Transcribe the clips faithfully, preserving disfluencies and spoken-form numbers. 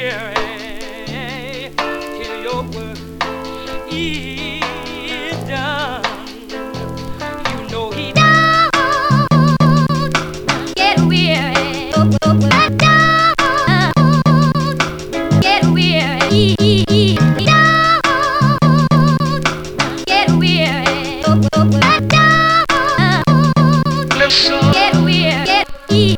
weary till your work is done. You know he don't get weary. Don't get weary. He don't get weary. Don't get weary. Get weary.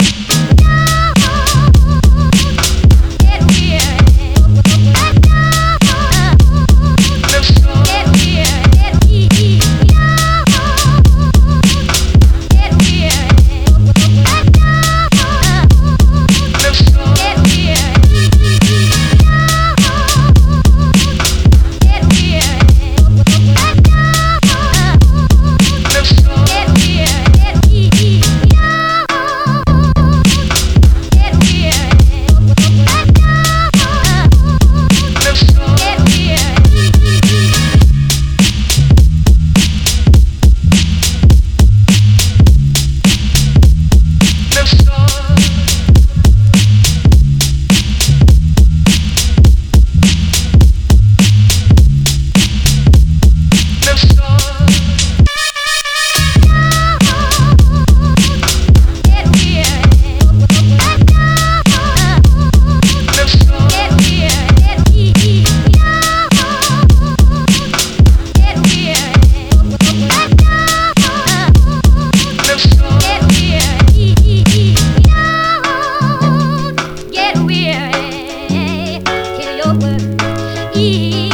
Get weary till your work is